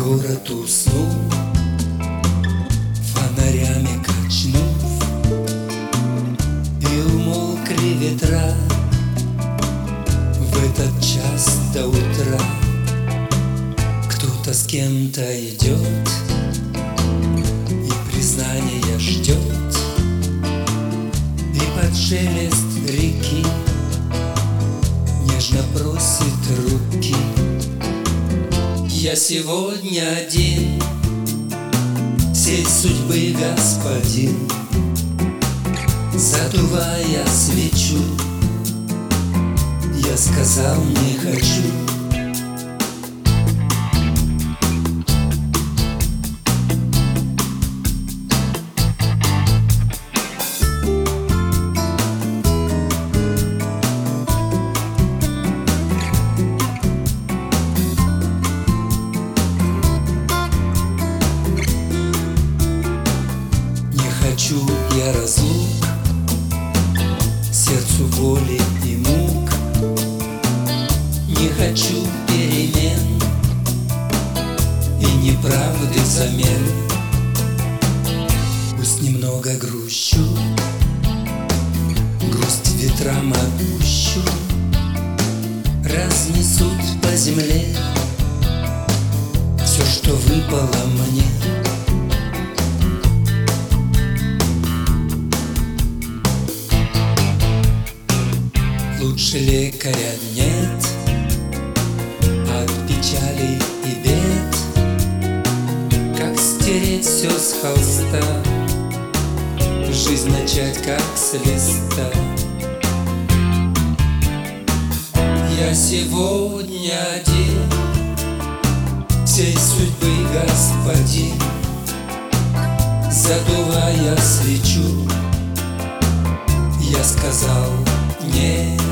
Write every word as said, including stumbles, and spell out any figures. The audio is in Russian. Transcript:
город уснул, фонарями качнув, и умолкли ветра. В этот час до утра кто-то с кем-то идет и признания ждет, и под шелест реки нежно просит руки. Я сегодня один, сей судьбы господин, задувая свечу, я сказал: не хочу. Не хочу я разлук, сердцу боли и мук. Не хочу перемен и неправды взамен. Пусть немного грущу, грусть ветрам отпущу, разнесут по земле все, что выпало мне. Лучше лекаря нет от печали и бед, как стереть все с холста, жизнь начать как с листа. Я сегодня один, всей судьбы господин, задувая свечу, я сказал: нет.